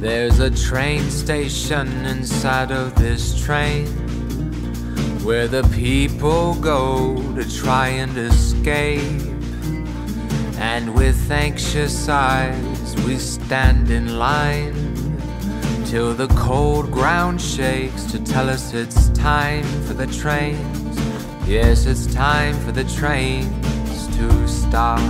There's a train station inside of this train where the people go to try and escape. And with anxious eyes we stand in line till the cold ground shakes to tell us it's time for the trains. Yes, it's time for the trains to stop.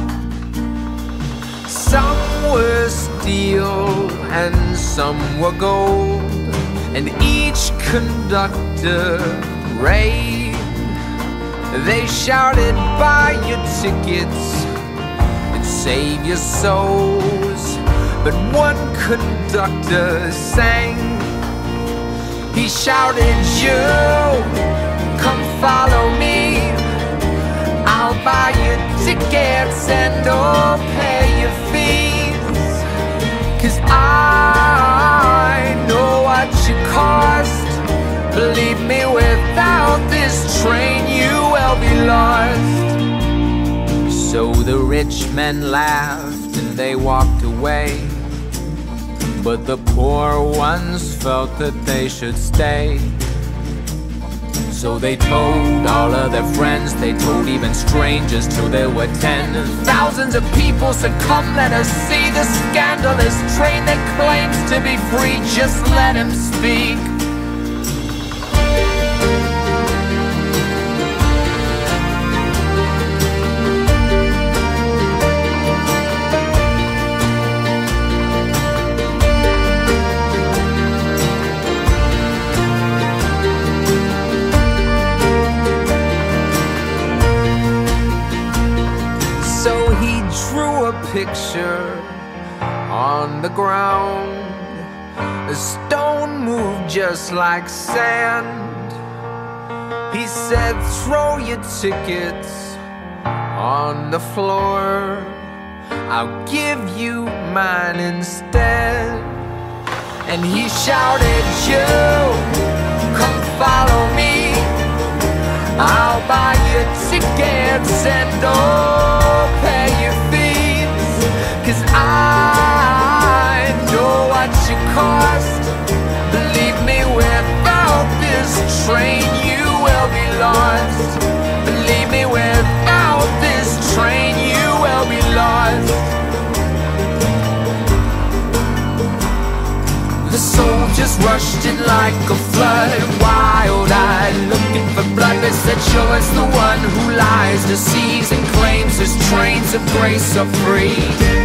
Some were steel and some were gold, and each conductor raved. They shouted, "Buy your tickets and save your souls." But one conductor sang. He shouted, "You come follow me. I'll buy your tickets and I'll pay your fees. 'Cause I know what you cost. Believe me, without this train you will be lost." So the rich men laughed and they walked away, but the poor ones felt that they should stay. So they told all of their friends, they told even strangers, till there were 10. And thousands of people said, "Come, let us see the scandalous train that claims to be free. Just let him speak." Picture on the ground, a stone moved just like sand. He said, "Throw your tickets on the floor. I'll give you mine instead." And he shouted, "You come follow me. I'll buy your tickets and I'll pay your fees. 'Cause I know what you cost. Believe me, without this train you will be lost. Believe me, without this train you will be lost." The soldiers rushed in like a flood, wild-eyed, looking for blood. They said, "Show us the one who lies, deceives, and claims his trains of grace are free."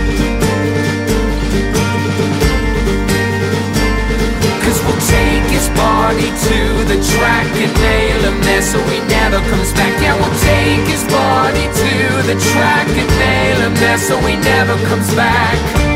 'Cause we'll take his body to the track and nail him there so he never comes back. Yeah, we'll take his body to the track and nail him there so he never comes back.